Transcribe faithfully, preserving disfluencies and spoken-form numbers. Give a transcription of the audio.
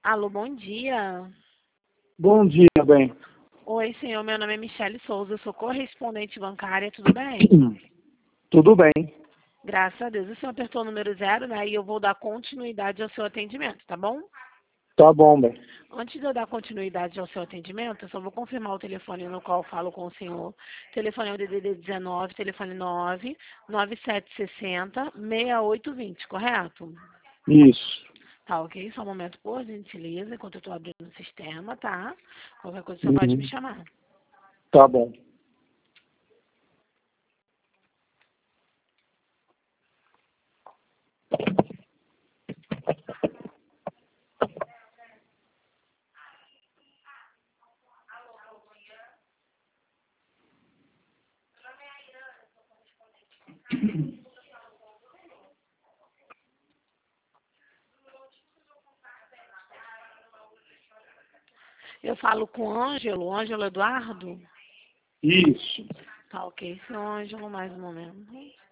Alô, bom dia. Bom dia, bem. Oi, senhor, meu nome é Michele Souza, eu sou correspondente bancária, tudo bem? Tudo bem. Graças a Deus. O senhor apertou o número zero, né? E eu vou dar continuidade ao seu atendimento, tá bom? Tá bom, bem. Antes de eu dar continuidade ao seu atendimento, eu só vou confirmar o telefone no qual eu falo com o senhor. O telefone é o D D D dezenove, telefone nove nove sete seis zero, seis oito dois zero, correto? Isso. Tá, ok? Só um momento, por gentileza, enquanto eu tô abrindo o sistema, tá? Qualquer coisa você pode me Uhum. chamar. Tá bom. Eu falo com o Ângelo, Ângelo Eduardo? Isso. Tá, ok. Seu Ângelo, mais um momento.